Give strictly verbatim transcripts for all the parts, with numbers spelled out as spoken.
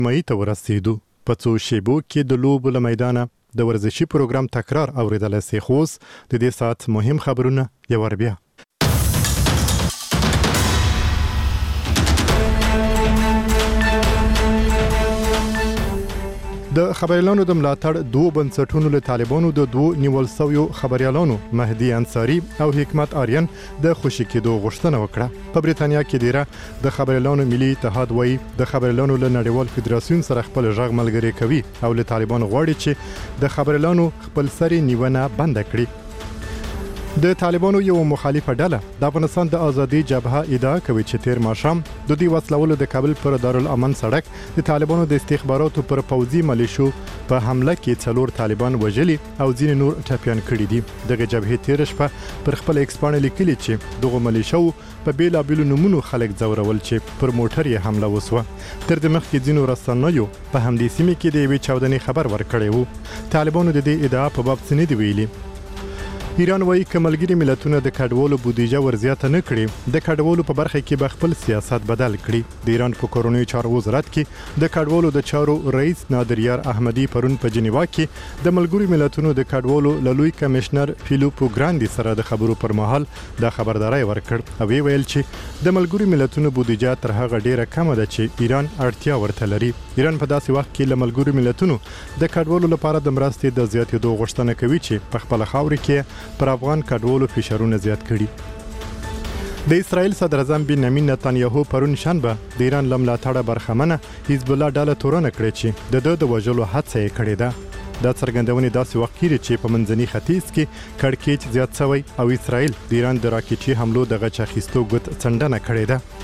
مې ته ورسېدو. په څو شیبو کې د لوبو له میدانه د ورزشي پروګرام تکرار اوریدلی سي. خو اوس د دې ساعت مهم خبرونه یو ور بیا. د خبریالانو د ملاتړ دوه بنسټونو له طالبانو د دوه نیول شویو خبریالانو مهدي انصاري او حکمت آریان د خوشي کېدو غوښتنه وکړه. په بریتانیا کې دیره د خبریالانو ملي اتحاد وایي د خبریالانو له نړیوال فدراسیون سره خپل غږ ملګری کوي او له طالبانو غواړي چې د خبریالانو خپل سري نیونه بند کړي. د طالبانو یو مخالفه ډله د افغانستان د ازادي جبهه ادعا کوي چې تیر ماښام د دوی وسلولو د کابل پر دارالامن سړک د طالبانو د استخباراتو پر پوځي ملیشو په حمله کې څلور طالبان وژلي او ځینې نور ټپیان کړي دي. دغه جبهې تیر شپه پر خپل ایکس پاڼه لیکلي چې دغه ملیشو په بیلابیلو نومونو خلک ځورول چې پر موټر یې حمله وسوه. تر د مخکې ځینو رسنیو په همدې سیمه کې د یوې چاودنې خبر ورکړی و. طالبانو د دې ادعا په باب څه نه دي ویلي. ایران وایي که ملګري ملتونه د کډوالو بودیجه ورزیاته نه کړي د کډوالو په برخه کې به خپل سیاست بدل کړي. د ایران په کورونی چارو وزارت کې د کډوالو د چارو رئیس نادر یار احمدي پرون په جنیوا کې د ملګري ملتونو د کډوالو لوی کمشنر فیلیپو ګراندي سره د خبرو پر مهال د خبرداري ورکړ او ویل چې د ملګري ملتونو بودیجه تر هغه ډیره کم ده چې ایران اړتیا ورته لري. ایران په داسې وخت کې له ملګري ملتونو د کډوالو لپاره د مرستې د زیاتېدو غوښتنه کوي چې په خپل خاور کې پر افغان کډوالو فشارونه زیات کړي. د اسرائیل صدر اعظم بنیامین نتانیاهو پرون شنبه د ایران له ملاتړه برخمنه حزب الله ډله تورنه کړې چې د ده د وژلو هڅه یې کړې ده. دا څرګندونې داسې وخت کې چې په منځني ختیځ کې کړکېچ زیات شوی او اسرائیل د ایران د راکېټي حملو د غچ اخیستو ګوت څنډنه کړې ده.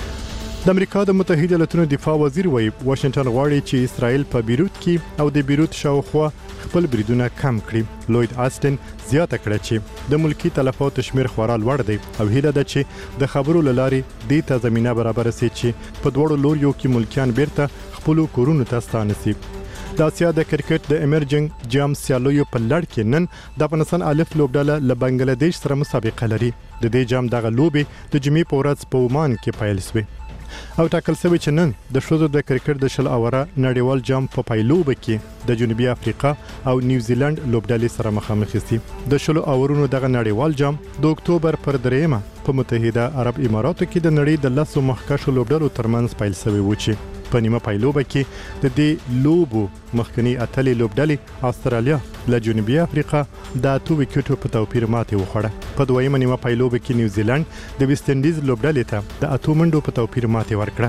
د امریکا د متحده ایالاتونو دفاع وزیر وایي واشنگټن غواړي چې اسرائیل په بیروت کې او د بیروت شاوخوا خپل بریدونه کم کړي. لوید آستن زیاته کړه چې د ملکی تلفاتو شمیر خورا لوړ دی او هیله ده چې د خبرو لارې دې ته زمينه برابر شي چې په دوړو لوریو کې ملکیان بیرته خپل کورونو ته ستانه شي. د اسیا د کرکټ د ایمرجنګ جام سیالیو په لړ کې نن د افغانستان الف لوبډله له بنگلاديش سره مسابقه لري. د دې جام دغه لوبي د جمعې په ورځ په عمان کې پیل شوه او ټاکل شوی چې نن د ښځو د کرکټ د شل اوره نړیوال جام په پایلوبه کې د جنوبي افریقا او نیوزیلند لوبډلې سره مخامخ شي. د شل اورونو دغه نړیوال جام د اکتوبر پر دریمه په متحده عرب اماراتو کې د نړۍ د لسو مخکښو لوبډلو ترمنځ پیل شوی و چې په نیمه پایلوبه کې د دې لوبو مخکنی اتلې لوبډلې استرالیا له جنوبي افریقا د اتو وکټو په توپیر ماتې وخوړه. په دویمه نیمه پایلوبه کې نیوزیلند د ویسټ انډیز لوبډلې ته د اتو منډو په توپیر ماتې ورکړه.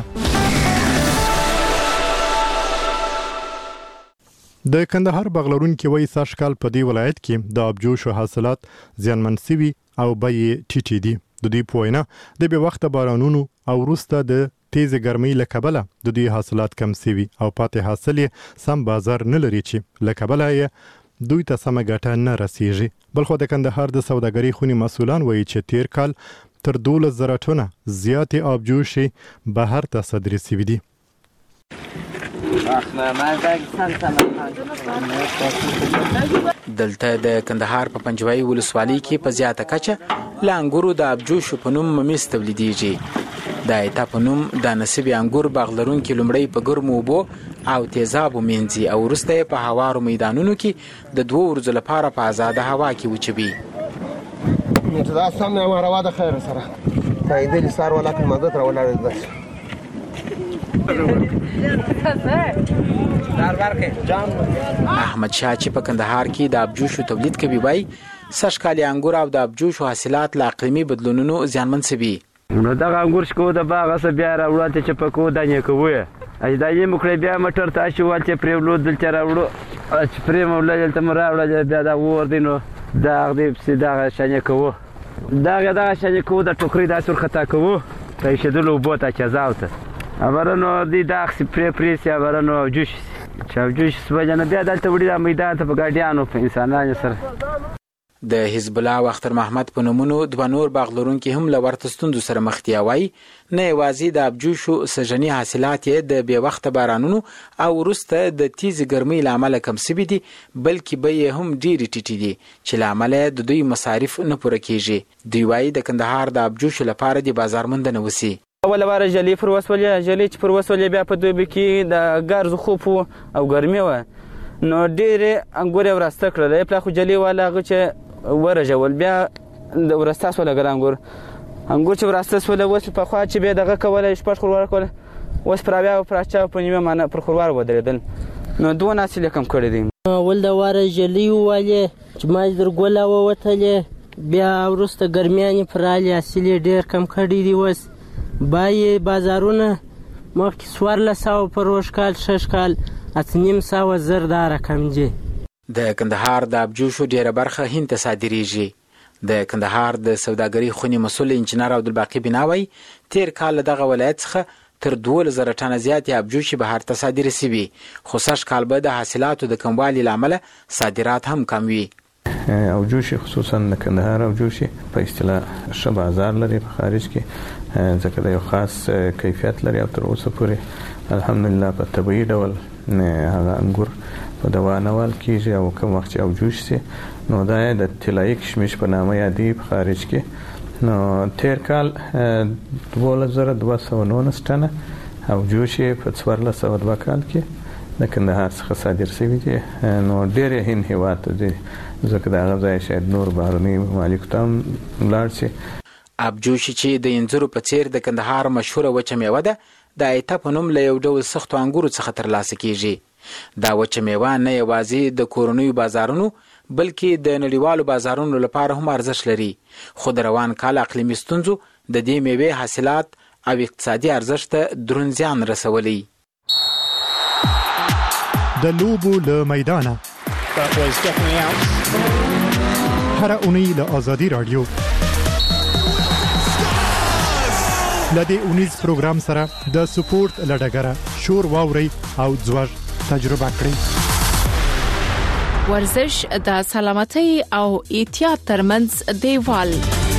د کندهار بغلرونکو وایي سږ کال په دې ولایت کې د ابجوش حاصلات زیانمن شوي او بیې ټیټې دي. د دې په وینا د بې وخته بارانونو او وروسته د تیز ګرمۍ له کبله د دوی حاصلات کم شوي او پاتې حاصل یې سم بازار نه لري چې له کبله یې دوی ته سمه ګټه نه رسیږي. بلخو د کندهار د سوداګرۍ خونې مسؤلان وایي چې تیر کال تر دولس زره ټنه زیاتې آبجوشې بهر ته صادرې شوي دي. دلته د کندهار په پنجوایي ولسوالۍ کې په زیاته کچه له انګورو د آبجوشو په نوم ممیز تولیدېږي. د ایتا په نوم د نصیب انګور باغ لرونکي لومړی په ګرمو اوبو او تیزابو مینځي او وروسته یې په هوارو میدانونو کې د دوه ورځو لپاره په آزاده هوا کې وچوي. دا سم نه هوا د خیر سره تایید لسار ولا کې مدد را ولاړ ده. احمد شاه چې په کندهار کې د آبجوشو تولید کوي وایي سږ کال انګور او د آبجوشو حاصلات له اقلیمي بدلونونو زیانمن شوي. نو دغه انګور شکو د باغ اسه بیا راوړل چې په کو دانې کوی اجدایي مکړې بیا مټر ته شوال چې پرېولو دلته راوړو چې پرې مولل ته راوړل بیا دا ور دینو دا غدې په دغه شانې کوو دا دا شانې کوو د ټوکري د سر خطا کوو ته شدلو بوته چزاوته امرنو دي دا خپل پرې پرې سي امرنو جوش چې جوش سوجنه بیا دلته وړي د میدان ته په ګاډیانو په انسانانو سره. د حزب الله او اختر محمد په نومونو دوه نور باغ لرونکي هم له ورته ستونزو سره مخ دي. وایي نه یوازې د آبجوشو سږني حاصلات یې د بې وخته بارانونو او وروسته د تیزې ګرمۍ له امله کم شوي دي بلکې بیې هم ډېرې ټیټې دي چې له امله د دوی مصارف نه پوره کېږي. دوی وایي د کندهار د آبجوشو لپاره د بازار موندنه وسي. اوله واره ژلې پر وسولې ژلې چې پر وسولې بیا په دوبي کې د ګرځو خوب و او ګرمي وه نو ډېرې انګور یې وراسته کړل پلا خو جلې والا هغه چې ورژول بیا د وراسته سوله ګر انګور انګور چې وراسته سوله اوس پخوا چې بیا دغه کوله شپږ خروار کوله اوس پر اویا او پر اچا په نیمه مانه پر خروار ودرېدل نو دوه حاصل یې کم کړی دی اول د واره ژلې ووالې چې ما در ګوله ووتلې بیا وروسته ګرمیانې پر رالې حاصل یې ډېر کم کړی دی اوس بایې بازارونه مخکې څوارلس سوه په روژ کال شش کال اته نیم سوه زر دا رقم دی د کندهار د ابجوشو ډیره برخه هند ته صادریږي د کندهار د سوداګرۍ خونې مسؤل انجنیر عبدالباقي بناوی تیر کال دغه ولایت څخه تر دولس زره ټنه زیاتې ابجوشې بهر ته صادرې سوي خو سږ کال به د حاصلاتو د کموالي له امله صادرات هم کم وي اوجوشي خصوصا د کندهار اوجوشي په اصطلاح ښه بازار لري په خارج کې ځکه د یو خاص کیفیت لري او تر اوسه پورې الحمدلله په طبیعي ډول هغه انګور په دوانوال کېږي او کوم وخت چې اوجوش سي نو دا د طلایي کشمش په نامه یادېږي په خارج کې نو تیر کال دولس زره دوه سوه نولس ټنه اوجوشي په څوارلس سوه دوه کال کې د کندهار څخه صادر شوي دي نو ډېر یې هند هېواد ته ځي ځکه د هغه ځای شاید نور بهرني ممالکو ته هم ولاړ شي ابجوشي چې د انځرو په څیر د کندهار مشهوره وچه میوه ده د ایته په نوم له یو ډول سختو انګورو څخه ترلاسه کیږي دا وچه میوه نه یوازې د کورنیو بازارونو بلکې د نړیوالو بازارونو لپاره هم ارزښت لري خو د روان کال اقلیمي ستونزو د دې میوې حاصلات او اقتصادي ارزښت ته دروند زیان رسولی د لوبو له میدانه هر اونۍ له آزادي رادیو لدې اونیز پروګرام سره د سپورت لډګره شور واوري او ځوږ تجربه کړئ ورزش د سلامتۍ او احتیاط ترمنځ دیوال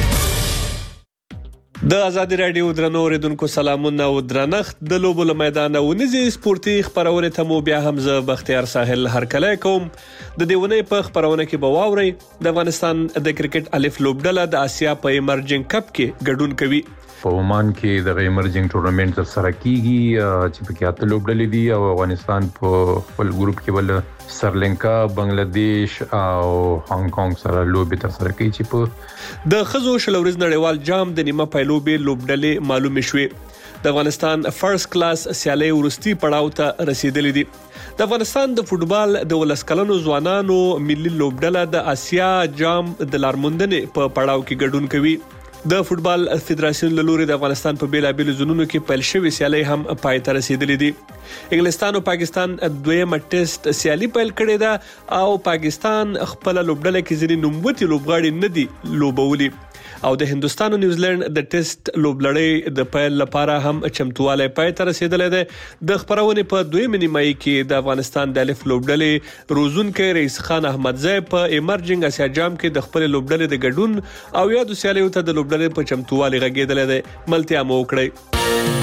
د آزادي رادیو درنو اوریدونکو سلامونه او درنښت د لوبو له میدانه ونیزي سپورتي خبرونه ته مو بیا هم زه بختیار ساحل هرکلی کوم د دې ونې په خبرونه کې به واورئ د افغانستان د کرکټ الف لوبډله د آسیا په ایمرجنګ کپ کې ګډون کوي په عمان کې د ایمرجنګ ټورنمنت تر سره کیږي چې په کې اته لوبډلې دي او افغانستان په خپل ګروپ کې ول سرلنکا بنگلاديش او هانګ کانګ سره لوبي تر سره کوي چې په د خزو شلوريز نړیوال جام د نیمه پایلوبي لوبډلې معلومه شوې د افغانستان فرست کلاس سیالي ورستي پړاو ته رسیدلې دي د افغانستان د فوتبال د ولسکلنو ځوانانو ملي لوبډله د آسیا جام د لارموندنې په پړاو کې ګډون کوي د فوتبال فدراسیون له لوري د افغانستان په بیلابېلو زونونو کې پیل شوې سیالي هم پای ته رسیدلې دي انګلستان او پاکستان دویمه ټیسټ سیالي پیل کړې ده او پاکستان خپل لوبډله کې ځینې نوموتي لوبغاړي نه دي لوبولي او د هندستان او نیوزیلند د ټیسټ لوبلړۍ د پیل لپاره هم چمتواله پای ته رسیدلې ده د خبرونه په دویمه نیمایي کې د افغانستان د الف لوبډلې روزونکو رئیس خان احمدزی په ایمرجنګ اسیا جام کې د خپل لوبډلې د ګډون او یادو سیالیو ته د لوبډلې په چمتواله غږیدلې ده ملتیا مو وکړي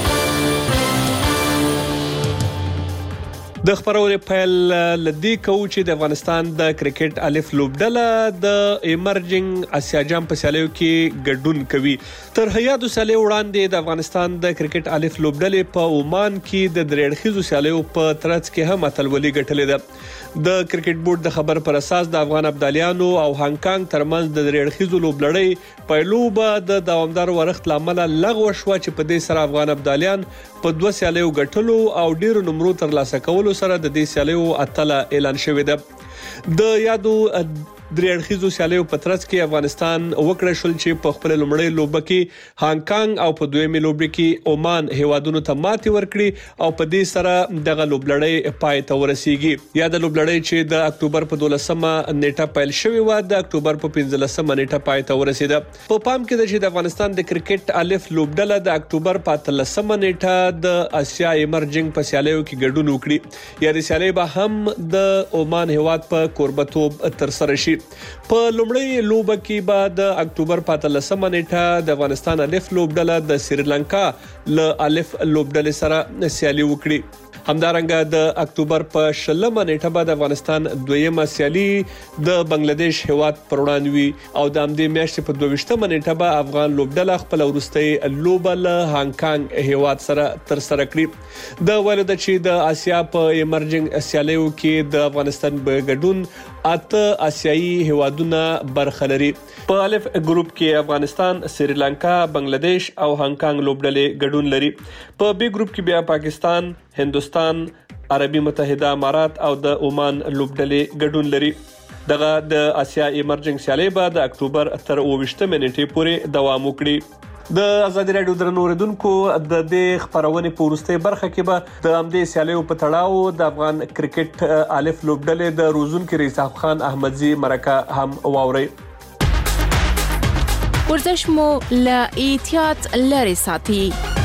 د خبرونه پیل لدی کوچ د افغانستان د کرکټ الف لوبډله د ایمرجنګ اسیا جام په سیالیو کې ګډون کوي تر هيادو سیالیو وړاندې د افغانستان د کرکټ الف لوبډلې په عمان کې د درېړخیزو سیالیو په ترڅ کې هم اتلولي ګټلې ده د کرکټ بورډ د خبر پر اساس د افغان ابدالیانو او هانګ کانګ ترمنځ د درېړخیزو لوبلړۍ پیلوبه د دوامدار ورښت لامل لغوه شو چې په دې سره افغان ابدالیان په دوه سیالیو ګټلو او ډیرو نمرو ترلاسه کولو سره د دې سیالیو اتله اعلان شوې ده د یادو درې اړخیزو سیالیو په ترڅ کې افغانستان وکړه شول چې په خپل لومړی لوبه کې هانګ کانګ او په دویمه لوبه کې عمان هیوادونو ته ماتې ورکړي او په دې سره دغه لوبلړۍ پای ته ورسیږي یا د لوبلړۍ چې د اکتوبر په دولسمه نیټه پیل شوې و د اکتوبر په پنځلسمه نیټه پای ته ورسیده په پام کې د چې د افغانستان د کرکټ الف لوبډله د اکتوبر په اتلسمه نیټه د آسیا ایمرجنګ په سیالیو کې ګډون وکړي یا د سیالۍ به هم د عمان هیواد په کوربتوب تر سره شي په لومړی لوبه کې به د اکتوبر په اتلسمه نیټه د افغانستان الف لوبډله د سریلانکا له الف لوبډلې سره سیالي وکړي همدارنګه د اکتوبر په شلمه نیټه به د افغانستان دویمه سیالي د بنگلاديش هیواد پر وړاندې وي او د همدې میاشتې په دویشتمه نیټه به افغان لوبډله خپل وروستۍ لوبه له هانګ کانګ هیواد سره تر سره کړي. د ولود چې د آسیا په ایمرجنګ سیالیو کې د افغانستان په ګډون اته آسیایي هیوادونه برخه لري. په الف ګروپ کې افغانستان، سریلانکا، بنگلاديش او هانګ کانګ لوبډلې ګډون لري. په بی ګروپ کې بیا پاکستان، هندوستان، عربي متحده امارات او د عمان لوبډلې ګډون لري. دغه د آسیا ایمرجنګ سیالي به د اکتوبر تر اوویشتمه نیټې پورې دوام وکړي. د ازادي رادیو درنو اوریدونکو د دې خبرونې په وروستۍ برخه کې به د همدې سیالیو په تړاو د افغان کرکټ الف لوبډلې د روزونکو رئیس خان احمدزي مرکه هم واوري. ورزش مو له احتیاط لري ساتي.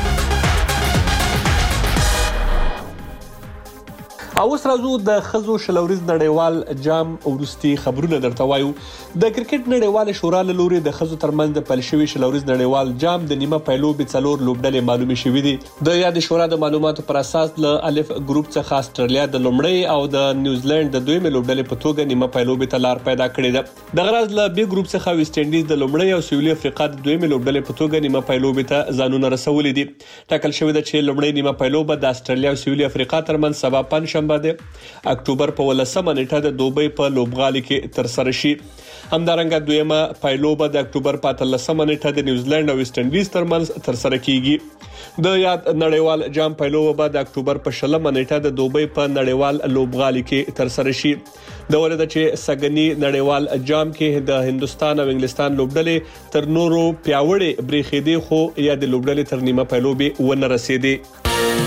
او اوس راځو د خزو شلوريز نړیوال جام ورستي خبرونه درته وایو. د کرکټ نړیوال شورا له لوري د خزو ترمنځ د پل شوی شلوريز نړیوال جام د نیمه پایلو به څلور لوبډلې معلومه شوې دي. د یاد شورا د معلوماتو پر اساس له الف ګروپ څخه استرالیا د لومړی او د نیوزیلند د دویمه لوبډلې په توګه نیمه پایلو به تلار پیدا کړې ده. د غرض له بی ګروپ څخه ویسټ انډیز د لومړی او سویلي افریقا د دویمه لوبډلې په توګه نیمه پایلو به ته ځانونه رسولې دي. ټاکل شوی د چې لومړی نیمه پایلو به د استرالیا او سویلي افریقا ترمنځ سبا پنځشنبه ده اکتوبر په ولسمه نیټه د دوبۍ په لوبغالي کې تر سره شي. همدارنګه دویمه پایلو به د اکتوبر په اتلسمه نیټه د نیوزیلند او ویسټ انډیز ترمنځ تر سره کیږي. د یاد نړیوال جام پایلو به د اکتوبر په شلمه نیټه د دوبۍ په نړیوال لوبغالي کې تر سره شي. د ولید چې سګنی نړیوال جام کې د هندستان او انګلستان لوبډلې تر نورو پیاوړې بریښېدي خو یا د لوبډلې تر نیمه پایلو به ونه رسیدي.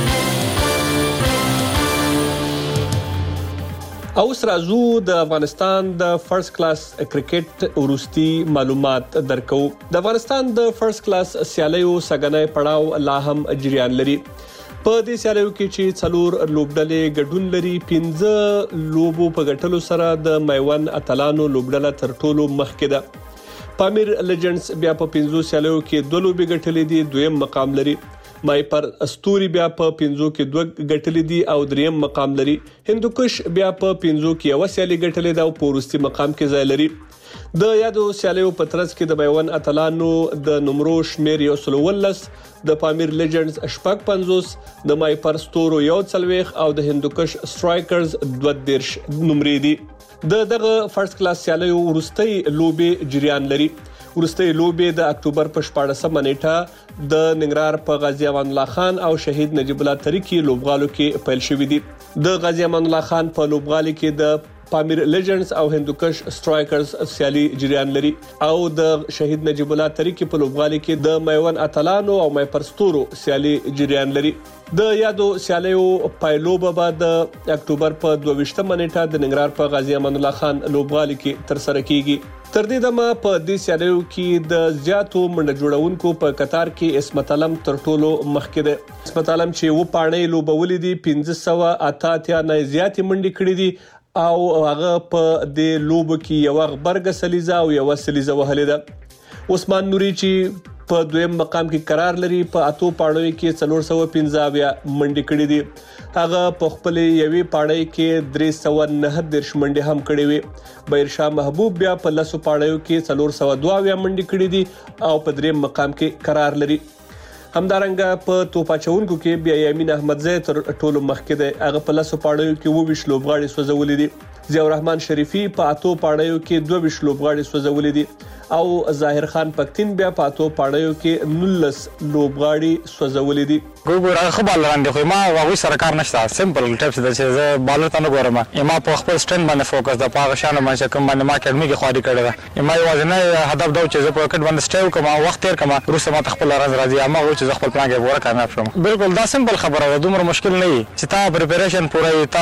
اوس راځو د افغانستان د فرست کلاس کرکټ ورستي معلومات درکو. د افغانستان د فرست کلاس سیالیو سګنی پړاو لا هم جریان لري. په دې سیالیو کې چې څلور لوبډلې ګډون لري، پنځه لوبو په ګټلو سره د میوند اتلانو لوبډله تر ټولو مخکې ده. پامیر لیجنډز بیا په پنځو سیالیو کې دوه لوبې ګټلې دي، دویم مقام لري. مای پر استوري بیا په پنځو کې دوه ګټلې دي او دریم مقام لري. هندوکش بیا په پنځو کې یو سیالي ګټلې ده او په وروستي مقام کې ځای لري. د یادو سیالیو په ترڅ کې د میوند اتلانو د نمرو شمیر یو سل ولس، د پامیر لیجنډز شپږ پنځوس، د مای پر ستورو یو څلويخ او د هندوکش سټرایکرز دوه دیرش نمرې دي. د دغه فرست کلاس سیالیو وروستي لوبې جریان لري. وروستي لوبې د اکتوبر په شپاړسمه نیټه د ننګرهار په غازی امان الله خان او شهید نجیب الله تریکی لوبغالو کې پیل شوې دي. د غازی امان الله خان په لوبغالي کې د پامیر لیجنډز او هندوکش سټرایکرز سیالي جریان لري او د شهید نجیب الله تریکی په لوبغالي کې د میوند اتلانو او مای پرستورو سیالي جریان لري. د یادو سیالیو پایلو به د اکتوبر په دویشتمه نیټه د ننګرهار په غازی امان الله خان لوبغالي کې تر سره کیږي. تر دې دمه په دې سیالیو کې د زیاتو منډه جوړونکو په قطار کې اسمت علم تر ټولو مخکې ده. اسمت علم چې و پاڼې لوبولې دي پنځه سوه اته اتیا نه زیاتې منډې کړې دي او هغه په دې لوب کې یو غبرګ سلیزه او یو سلیزه وهلې ده. عثمان نوري چې په دویم مقام کې قرار لري په اتو پاڼو کې څلور سوه پنځه اویا منډې کړې دي. هغه په خپل یوې پاڼې کې درې سوه نهه دیرش منډې هم کړې وي. بهرشاه محبوب بیا په لسو پاڼو کې څلور سوه دوه اویا منډې کړې دي او په دریم مقام کې قرار لري. همدارنګه په توپاچونکو کې بیا یمین احمدزی تر ټولو مخکې دی. هغه په لسو پاڼو کې اووه ویشت لوبغاړي سوځولې دي. ضیاء الرحمن شریفي په اتو پاڼو کې دوه ویشت لوبغاړي سوځولې دي او ظاهر خان پښتين بیا په اتو پاڼو کې نولس لوبغاړي سوځولې دي. ګورم خو بال لاندې خو ما واغوي سره کار نشته، سمپل ټیپس د چې زه بالر ته نه ګورم. ما په خپل سټرین باندې فوکس د پاغه شانه باندې کوم باندې ما اکیډمي کې خواري کړې ده. ما یوازې هدف دا چې زه په وکټ باندې سټیو کوم وخت تیر کوم روسه ما خپل راز راځي ما و چې خپل پلان کې پوره کامیاب شوم. بالکل دا سمپل خبره ده، دومره مشکل نه وي چې تا پریپریشن پوره تا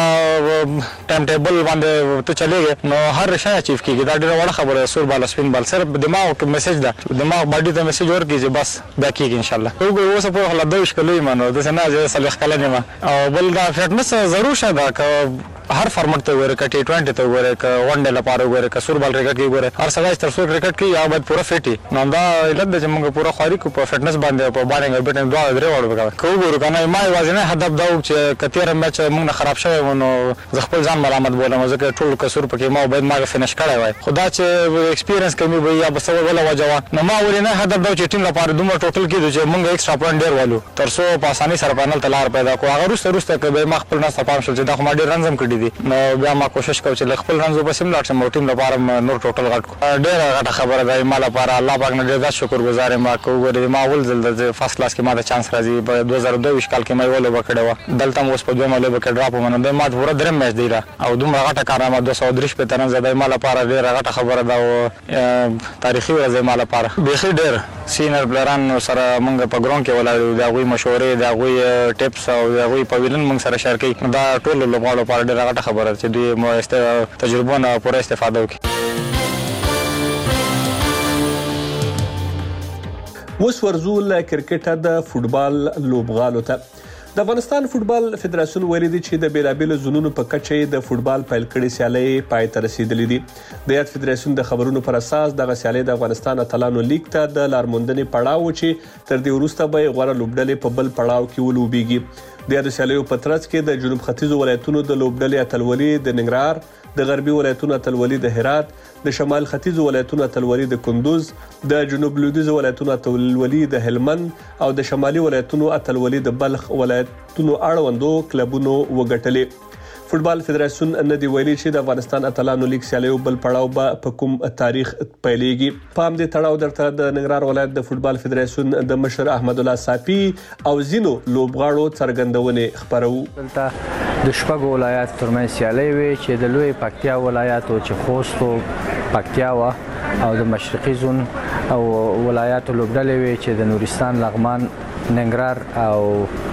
ټایم ټیبل باندې ته چلےږي نو هر شی اچیو کیږي. دا ډیره وړه خبره. سور بال سپین بال صرف دماغ کې میسج ده، دماغ باډي ته میسج ورکړي چې بس دا کیږي ان شاء الله. وګورئ اوس په خلا دوه شکلې مانو د سنا چې صالح کله نه او بل دا فټنس ضرور شته که هر فارمټ ته وګوره ک ټي ټوئنټي ته وګوره ک ون ډے لپاره وګوره ک سور بال کرکټ کې وګوره هر سړی تر څو کرکټ کې یا باید پوره فټي نو دا علت د موږ پوره خاري کو په فټنس باندې په بالینګ او بیټینګ دوه درې وړو وکړه کو وګوره کنه ما یوازې هدف دا چې کتیر میچ موږ خراب شوی نو زه خپل ځان ملامت بولم ځکه ټول کسور پکې ما باید ما فینش کړی وای خدا چې ایکسپیرینس کمی وي یا بس ولا وجوه نو ما ولینه هدف دا چې ټیم لپاره دومره ټوټل کېدو چې موږ ایکسترا پوینټ ډیر والو تر څو په اسانۍ سره فائنل ته لار پیدا کو هغه روسته روسته کې ما خپل نه صفام شول چې دا خو ما ډیر رنزم کړی دي نو بیا ما کوشش کوم چې خپل رنزو بس هم لاټ سم ټیم لپاره نور ټوټل غټ ډیر غټه خبره ده ما لپاره الله پاک نه ډیر شکرګزار ما کوو ما ول زل د فرست کلاس کې ما د چانس راځي په دوه هزار دوه کال کې ما ول وکړو دلته مو په دوه مله وکړ ډراپ منو د ما پورا درم میچ دی را او دومره غټه کارامه دوه سوه درې په ترن زده ما لپاره ډیر غټه خبره ده او تاریخي ورځ ما لپاره به ډیر سینر پلیران سره موږ په ګراوند کې ولاړو دا غوي مشورې دا غوي ټیپس او دا غوي پویلن موږ سره شیر کوي دا ټول لوبغاړو لپاره ډیر غټه خبره ده چې دوی مو تجربه نه پوره استفاده وکړي اوس ورځو له کرکټه د فوټبال لوبغالو ته د افغانستان فوټبال فدراسیون ویلي دی چې د بیلابېلو زونونو په کچه د فوټبال پیل کړي سیالۍ پای ته رسیدلې دي د یاد فدراسیون د خبرونو پر اساس دغه سیالۍ د افغانستان اتلانو لیګ ته د لارموندنې پړاو چې تر دې وروسته به غوړه لوبډلې په بل پړاو کې ولوبېږي د یاد سیالیو په ترڅ کې د جنوب ختیځو ولایتونو د لوبډلې اتلولي د ننګرهار د غربي ولایتونو اتلولي د هرات د شمال ختیځو ولایتونو اتلولي د کندوز د جنوب لویدیځ ولایتونو اتلولي د هلمند او د شمالي ولایتونو اتلولي د بلخ ولایتونو اړوندو کلبونو وګټلې فوټبال فدراسیون نه دی ویلي چې د افغانستان اتلانو لیګ سیالیو بل پړاو به په کوم تاریخ پیلېږي په همدې تړاو درته د ننګرهار ولایت د فوټبال فدراسیون د مشر احمد الله صافي او زینو لوبغاړو څرګندونې خبرو دلته د شپږ ولایت ترمنځ سیالۍ وي چې د لوی پکتیا ولایت او چې خوست او پکتیا و او د مشرقي زون او ولایت لوبډلې وي چې د نورستان لغمان ننګرهار او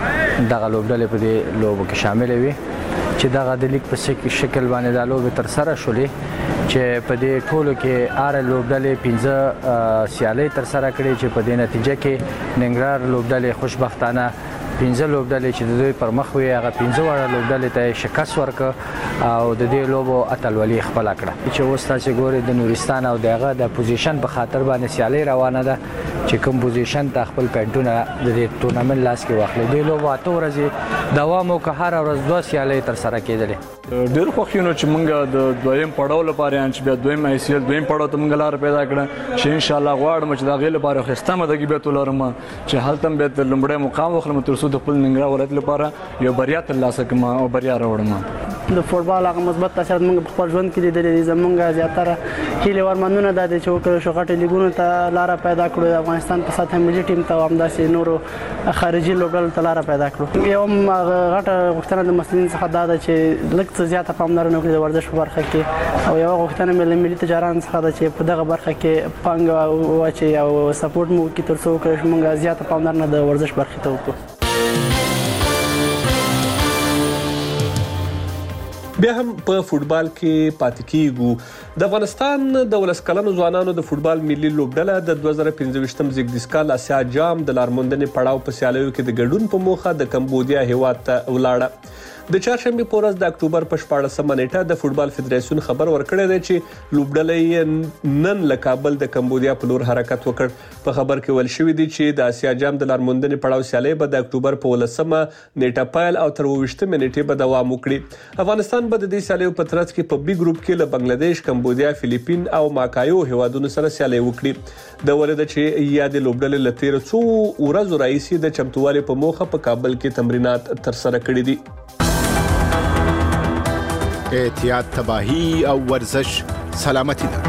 دغه لوبډلې په دې لوبو کې شامل وي چې دغه د لیګ په شکل باندې د لوبې تر سره شولې چې په دې ټولو کې ار لوبډلې پنځه سیالۍ تر سره کړې چې په دې نتیجه کې ننګرهار لوبډلې خوشبختانه پنځه لوبډلې چې د دوی پر مخ وي هغه پنځه وړه لوبډلې ته شکست ورکړ او د دې لوبو اتلولي خپل کړه چې اوس تاسو ګورئ د نورستان او دغه د پوزیشن په خاطر باندې سیالۍ روانه ده چې کوم پوزیشن ته خپل پینټونه د دې ټورنمنت لاس کې واخلي د لوبو اته ورځې دوام وکړ هر ورځ دوه سیالۍ تر سره کېدلې ډېر خوښ چې موږ د دویم پړاو لپاره چې بیا دویم آی سی ایل دویم پړاو ته موږ لار پیدا کړه چې ان شاء الله غواړم چې دا غي لپاره خسته مده کې به تولرم چې هلته به د لومړی مقام واخلم تر څو د خپل ننګرهار ولایت لپاره یو بریا ترلاسه کړم او بریا راوړم د فوټبال هغه مثبت تاثیرات موږ په خپل ژوند کې لیدلې دي زموږ زیاتره هیله ورمنونه د دې چې وکړو شو غټ لیګونو ته لار پیدا کړو د افغانستان په سطح ملي ټیم ته همداسې نورو خارجي لوبډلو ته لار پیدا کړو یو غټه غوښتنه د مسلمانانو څخه دا ده چې لږ څه زیاته پاملرنه وکړي د ورزش په برخه کې او یو غوښتنه مې له ملي تجارت څخه ده چې په دغه برخه کې پانګه واچي او سپورټ مو کې تر څو وکړو موږ زیاته پاملرنه د ورزش برخه ته وکړو بیا هم په فوټبال کې پاتې کیږو د افغانستان د ولس کلنو ځوانانو د فوټبال ملي لوبډله د دوه زره پنځه ویشتم زیږدیز کال اسیا جام د لارموندنې پړاو په سیالیو کې د ګډون په موخه د کمبودیا هیواد ته ولاړه د چهارشنبه په ورځ د اکتوبر په شپاړسمه نیټه د فوټبال فدراسیون خبر ورکړی دی چې لوبډله نن له کابل د کمبودیا په لور حرکت وکړ په خبر کې ویل شوی دی چې د اسیا جام د لارموندنې پړاو سیالۍ به د اکتوبر په ولسمه نیټه پیل او تر اوویشتمه نیټې به دوام وکړي افغانستان به د دې سیالیو په ترڅ کې په بي ګروپ کې له بنگلاديش کمبودیا فلیپین او ماکایو هیوادونو سره سیالۍ وکړي د ولید چې یاد لوبډله لتیر څو ورځې راځي د چمتووالي په موخه په کابل کې تمرینات تر سره کړي دي احتیاط تباہی او ورزش سلامتی ده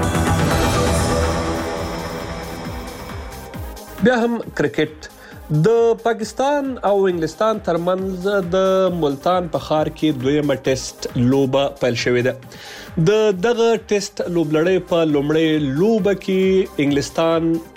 بیا هم کرکټ د پاکستان او انګلستان ترمنځ د ملتان په ښار کې دویمه ټیسټ لوبه پیل شوې ده د دغه ټیسټ لوبلړۍ په لومړۍ لوبه کې انګلستان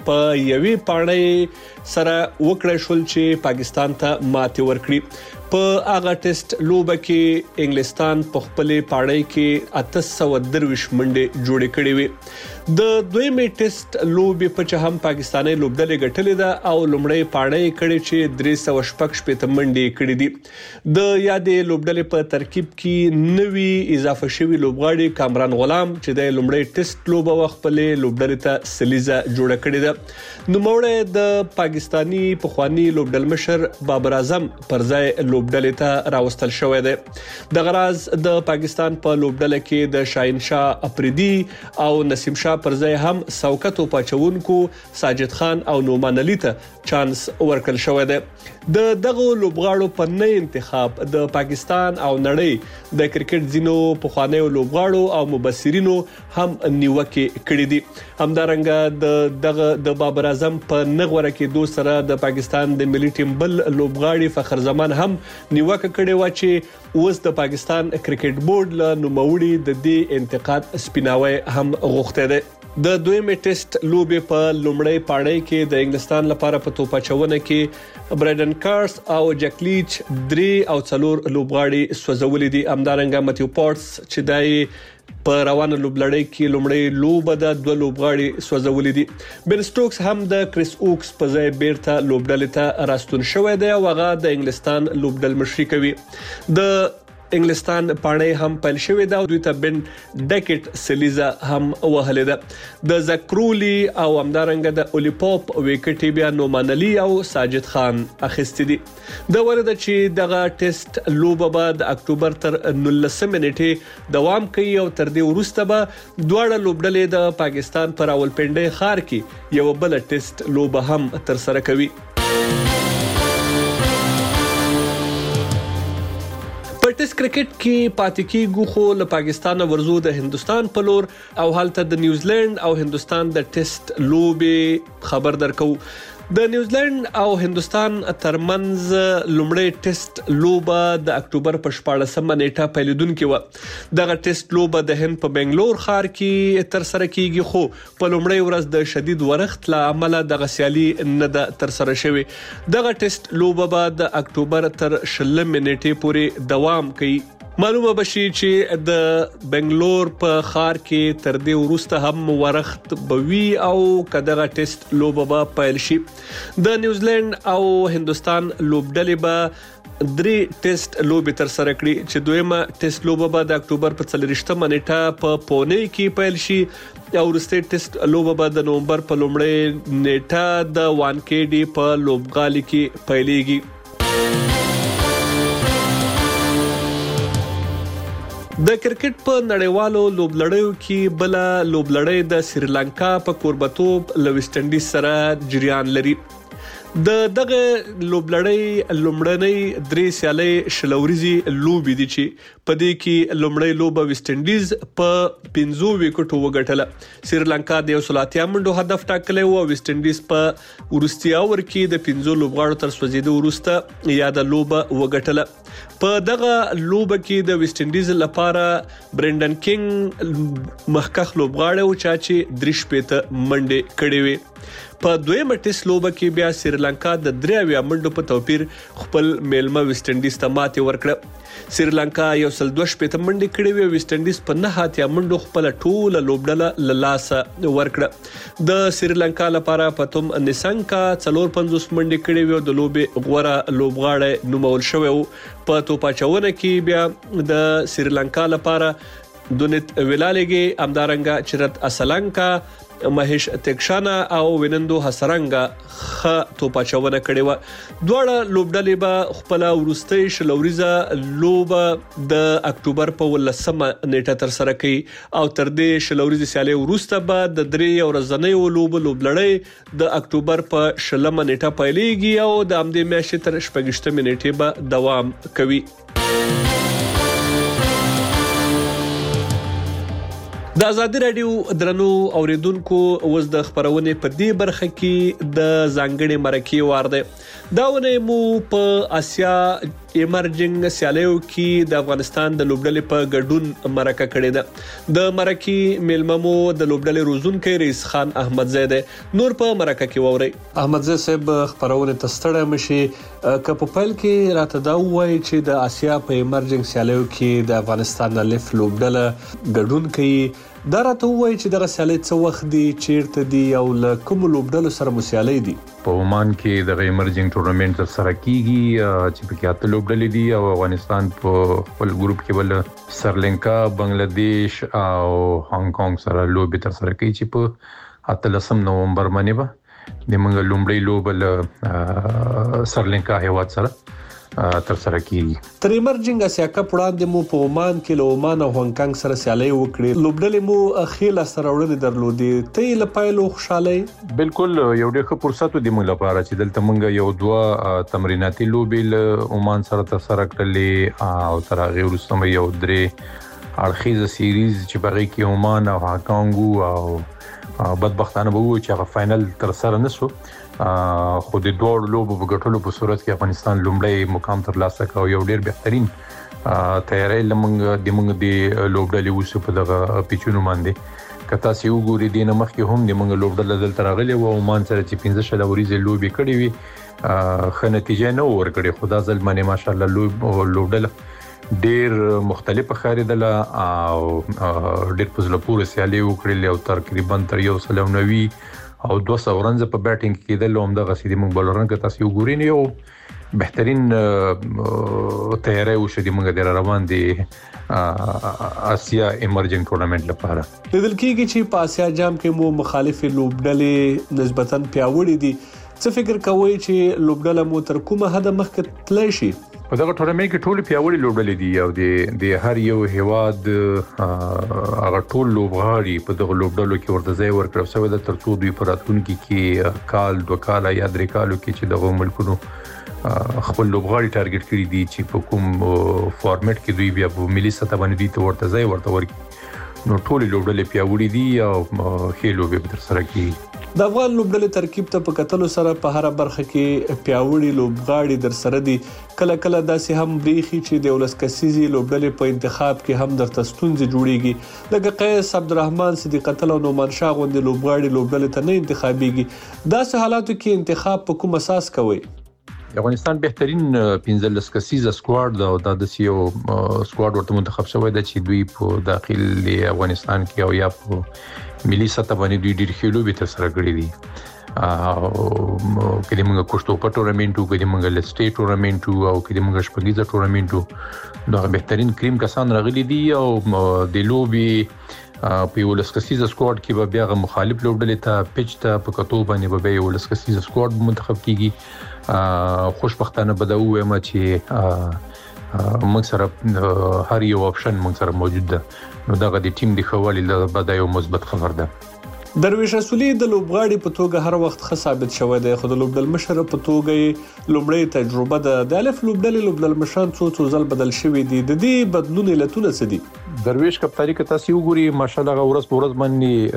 په یوې پاڼې سره وکړای شول چې پاکستان ته ماتې ورکړي. په هغه ټیسټ لوبه کې انګلستان په خپل پاړۍ کې اته سوه درویش منډې جوړې کړې وې. د دویمې ټیسټ لوبې په چې هم پاکستاني لوبډلې ګټلې ده او لومړی پاړۍ کړې چې درې سوه شپږ شپېته منډې کړې دي. د یادې لوبډلې په ترکیب کې نوي اضافه شوي لوبغاړي کامران غلام چې د لومړی ټیسټ لوبه وخپلې لوبډلې ته سلیزه جوړه کړې ده. نوموړی د پاکستانی پخوانی لوبډل مشر بابر اعظم پر ځای لوبډلې ته راوستل شوی دی. د غراز د پاکستان په لوبډله کې د شاهین شاه افریدي او نسیم شاه پر ځای هم سوکتو پاچونکو ساجد خان او نومان علي ته چانس ورکړل شوی دی. د دغه لوبغاړو په نه انتخاب د پاکستان او نړۍ د کرکټ ځینو پخوانیو لوبغاړو او مبصرینو هم نیوکه کړې دي. همدارنګه د دغه د بابر اعظم په نغوره کې دوه سره د پاکستان د ملي ټیم بل لوبغاړي فخر زمان هم نیوکه کړې و چې اوس د پاکستان کرکټ بورډ له نوموړي د دې انتقاد سپیناوي هم غوښته ده. د دویمې ټیسټ لوبې په لومړی پاړۍ کې د انګلستان لپاره په توپاچونه کې برایډن کارس او جکلیچ درې او څلور لوبغاړي سوځولې دي. همدارنګه متیو پورټس چې دای په روانه لوبلړۍ کې لومړی لوبه د دوه لوبغاړي سوځولې دي. بن سټوکس هم د کریس اوکس په ځای بیرته لوبډلې ته راستون شوی دی او هغه د انګلستان لوبډل مشري کوي. د انګلستان پاڼې هم پل شوې ده او دوی ته بن ډیکټ سلیزا هم وهلې ده. د زکرولی او همدارنګه د اولیپوپ وکټي بیا نومان علي او ساجد خان اخیستي دي. د ورته چې دغه ټیسټ لوبه به د اکتوبر تر نولسمې نیټې دوام کوي او تر دې وروسته به دواړه لوبډلې د پاکستان پر راولپنډي ښار کې یو بل ټیسټ لوبه هم تر سره کوي. په ټیسټ کرکټ کې پاتې کېږو خو له پاکستان ورزو د هندستان په لور او هلته د نیوزیلند او هندستان د ټیسټ لوبې خبر درکو. د نیوزیلند او هندستان ترمنځ لومړی ټیسټ لوبه د اکتوبر په شپاړسمه نیټه پیلېدونکې و. دغه ټیسټ لوبه د هند په بنگلور ښار کې تر سره کیږي خو په لومړی ورځ د شدید ورښت له امله دغه سیالي نه ده تر سره شوې. دغه ټیسټ لوبه به د اکتوبر تر شلمې نیټې پورې دوام کوي. معلومه بشي چې د بنگلور په ښار کې تر دې وروسته هم ورښت بوي او کداغه ټیسټ لوبه به پیل شي. د نیوزیلند او هندستان لوبډلې به درې ټیسټ لوبې تر سره کړي چې دویمه ټیسټ لوبه به د اکتوبر په څلوېښتمه نیټه په پونه کې پیل شي او وروستۍ ټیسټ لوبه به د نومبر په لومړۍ نیټه د وانکېډي په لوبغالي کې پیلېږي. د کرکټ په نړیوالو لوبلړیو کې بل لوبلړی د سریلانکا په کوربتوب له ویسټ انډیز سره جریان لري. د دغه لوبلړی لومړنۍ درې سیالۍ شلوريزي لوبې دي چې په دې کې لومړی لوبه ویسټ انډیز په پنځو وکټو وګټله. سریلانکا د یو سل اتیا منډو هدف ټاکلی و او ویسټ انډیز په وروستي اور کې د پنځو لوبغاړو تر سوځیدو وروسته یا د لوبه وګټله. په دغه لوبه کې د ویسټ انډیز لپاره برندن کینګ مخکخ لوبغاړی و چې درې شپېته منډې کړې وې. په دویمه ټیسټ لوبه کې بیا سریلانکا د درې اویا منډو په توپیر خپل میلمه ویسټ انډیز ته ماتې ورکړه. سریلانکا یو سل دوه شپېته منډې کړې وې، ویسټ انډیز په نه اتیا منډو خپل ټوله لوبډله له لاسه ورکړه. د سریلانکا لپاره پتوم نسنګا څلور پنځوس منډې کړې وې او د لوبې غوره لوبغاړی نومول شوی و. په توپاچونه کې بیا د سریلانکا لپاره دونیت ویلالګي، همدارنګه چرت اسلانکا، مهیش تکشانا او وینندو حسرنګا خ توپاچونه کړې و. دواړه لوبډلې به خپل ورستۍ شلوريزه لوبه د اکتوبر په ولسمه نیټه تر سره کوي او تر دې شلوريزه سیالي ورسته به د درې ورځنۍ لوب لوبلړۍ د اکتوبر په شلمه نیټه پیلېږي او د امدې میاشتې تر شپږشتمې نیټې به دوام کوي. د آزادي رادیو درنو اوریدونکو اوس د خبرونه په دې برخه کې د ځانګړي مرکې وار دی. دا ونه مو په آسیا ایمرجنګ سیالیو کې د افغانستان د لوبډلې په ګډون مرکه کړې ده د مرکې میلممو د لوبډلې روزونکو رئیس خان احمد زیده نور په مرکه کې ووري احمد زیده صاحب خبرونه تستړه مشي ک په پایل کې راته دا وایي چې د آسیا په ایمرجنګ سیالیو کې د افغانستان الف لوبډله ګډون کوي دا راته وایي چې دغه سیالي څه وخت دی چیرته دی او له کوم لوبډلو سره مسیالي دي په عمان کې د ایمرجنګ ټورنمنت تر سره کیږي چې په کې اته لوبډلې دي او افغانستان په خپل ګروپ کې ول سرلنکا بنگلاديش او هانګ کانګ سره لوبي تر سره کوي چې په اتلسم نومبر باندې به د منګ لومړی لوبل سرلنکا هیواد سره تر سره کیږي تر ایمرجنګ اسیا کپ وړاندې مو په عمان کې له عمان او هانګ کانګ سره سیالي وکړې لوبډلې مو اخیله سره وړاندې درلودې ته له پایلو خوشاله بالکل یو ډېر ښه فرصت دی موږ لپاره چې دلته موږ یو دوه تمریناتي لوبې له عمان سره تر سره کړلې او تر هغه وروسته یو درې اړخیزه سیریز چې بغي کې عمان او هانګ کانګ او بدبختانه به و چې هغه فائنل تر سره نشو خو د دوه لوبو په ګټلو په صورت کې افغانستان لومړی مقام ترلاسه کړ یو ډېر بهترین تیاری لمنګ د موږ د لوبډلې وسو په دغه پیچونو باندې کته سی وګوري دینه مخکې هم د موږ لوبډله دلته راغلي و عمان سره چې پنځه شل ورځې لوبي کړې وي خو نتیجه نه ورکړي خدا ځل باندې ماشاالله لوبډله ډېر مختلفه خریدله او ډېر په زړه پورې سیالي وکړلې او تقریبا تر یو سل او نوي او دوه سو رنز په بیټینګ کې د لوم دغه سیدی موږ بولران کې تاسو وګورئ یو بهترین تیاری وشو د موږ د روان دي آسیا ایمرجنګ ټورنمنت لپاره لیدل کېږي چې په آسیا جام کې مو مخالف لوبډلې نسبتاً پیاوړې دي څه فکر کوئ چې لوبډله مو تر کومه حد مخکې تللی شي په دغه ټورنمنت کې ټول پیاوړي لوبډلې دي او د د هر یو هیواد هغه ټول لوبغاړي په دغه لوبډلو کې ورته ځای ورکړل شوی د ترڅو دوی په راتلونکي کې کال دوه کال یا درې کالو کې چې دغه ملکونو خپل لوبغاړي ټارګټ کړی دي چې په کوم فارمټ کې دوی بیا په ملي سطح باندې دوی ته ورته ځای ورته ورکړي نو ټول لوبډلې پیاوړي دي او خېلو به تر سره کیږي د افغان لوبډلې ترکیب ته په کتلو سره په هر برخه کې پیاوړي لوبغاړي در سره دي کله کله داسې هم بریخي چې د ولس کسيزي لوبډلې په انتخاب کې هم درته ستونزې جوړيږي لکه قیس عبدالرحمن صدیق الله او نومان شاه غوندې لوبغاړي لوبډلې ته نه انتخابيږي داسې حالاتو کې انتخاب په کوم اساس کوي افغانستان بهترین پنځلس کسیزه سکواډ دا د داسې یو سکواډ ورته منتخب شوی دی چې دوی په داخلي افغانستان کې او یا په ملي سطح باندې دوی ډیر خېلو به تر سره کړی دي او کله موږ کوشتو په ټورنمنټو کې موږ لسټي ټورنمنټو او کله موږ شپږیزه ټورنمنټو دا بهترین کریم کسان راغلي دي او د لوبي په یو لسکسیزه سکواډ کې به بیا مخالف لوبډلې ته پچ ته په کتو باندې به یو لسکسیزه سکواډ منتخب کیږي خوشبختانه به دا وایم چې موږ سره هر یو اپشن موږ سره موجود ده نو دغه د ټیم د خوالي له بده یو مثبت خبر ده درویش رسولي د لوبغاړي په توګه هر وخت ښه ثابت شوی دی خو د لوبډل مشر په توګه لومړی تجربه ده د الف لوبډل لوبډل مشران څو څو ځل بدل شوی دي د دې بدلون علتونه څه دي درویش کپتانی که تاسو وګورئ ماشاالله ورځ په ورځ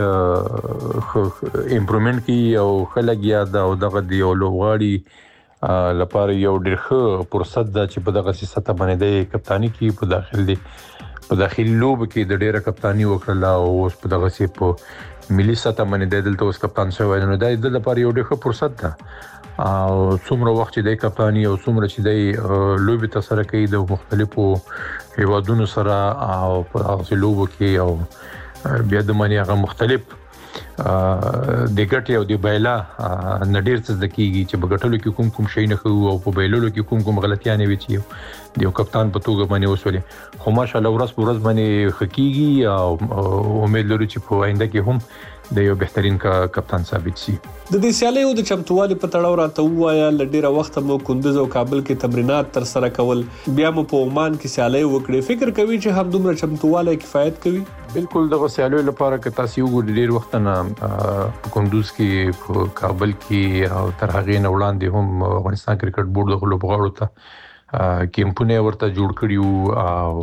باندې امپروومنت کی او خلګیا دا او دغه دی او لوبغاړي لپاره یو ډېر ښه فرصت ده چې په دغه سیاست باندې د کپتانی کی په داخل دي په داخلي لوب کې د ډېر کپتانی وکړه او اوس په دغه سی په ملي سطح باندې دلته اوس کپتان شوی نو د لپاره یو ډېر ښه فرصت ده او څومره وخت چې د کپتانی او څومره چې د لوب ته سره کوي د مختلفو هیوادونو سره او په هغه لوب کې او بیا د معنی هغه مختلف د ګټي او د بایلا نډیر څه د کیږي چې بغټلو کې کوم کوم شي نه خو او په بایلولو کې کوم کوم غلطیاں وي چې د یو کپتان په توګه باندې وسولې خو ماشاالله ورځ په ورځ باندې حقيقي او امید لرو چې په آینده کې هم د یو بهترین کپتان ثابت شي د دې سیالیو د چمتووالي په تړاو راته وایا لډیره وخت مو کندوز او کابل کې تمرینات تر سره کول بیا مو په عمان کې سیالي وکړي فکر کوي چې هم دومره چمتووالی کفایت کوي بالکل دغه سیالیو لپاره که تاسو وګورئ ډیر وخت نه په کندوز کې په کابل کې او تر هغه نه وړاندې هم افغانستان کرکټ بورډ د لوبغاړو ته کیمپونه ورته جوړ کړیو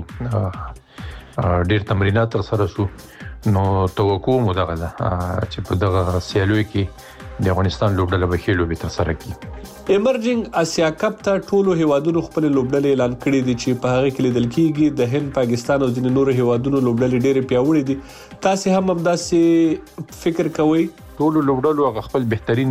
او ډیر تمرینات تر سره شو نو توقع مو دغه چې په دغه سیالیو کې د افغانستان لوبډله به خېلو به تر سره کی ایمرجنګ اسیا کپ ته ټولو هیوادونو خپل لوبډلې اعلان کړې دي چې په هغه کې لیدل کېږي د هند، پاکستان او ځینې نورو هیوادونو لوبډلې ډېرې پیاوړې دي. تاسو هم همداسې فکر کوئ؟ ټولو لوبډلو خپل بهترین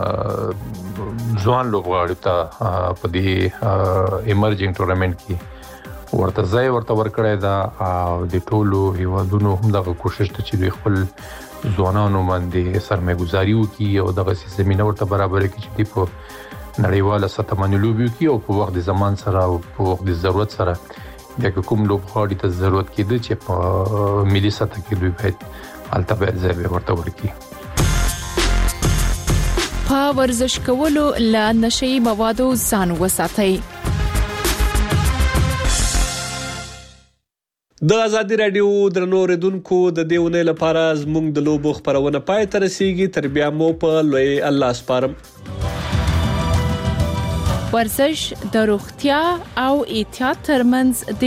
ځوان لوبغاړي ته په دې ایمرجنګ ټورنمنت کې ورته ځای ورته ورکړی دا او د ټولو هیوادونو هم دغه کوشش ته چې دوی خپل ځوانانو باندې سرمایه‌ګزاري وکړي او دغه زمينه ورته برابر کړي چې دوی په نړیواله سطح باندې لوبي وکړي او په وخت د زمان سره او په وخت د ضرورت سره د کوم لوبغاړي ته ضرورت کېده چې په ملي سطح کې دوی باید هلته باید ځای ورته ورکړي. په ورزش کولو له نشئی موادو ځان وساتئ. د ازادي رادیو درنو اوریدونکو د دې ونې لپاره زموږ د لوبو خبرونه پای ته رسیږي. تر بیا مو په لوی الله سپارم. ورزش د روغتیا او احتیاط ترمنځ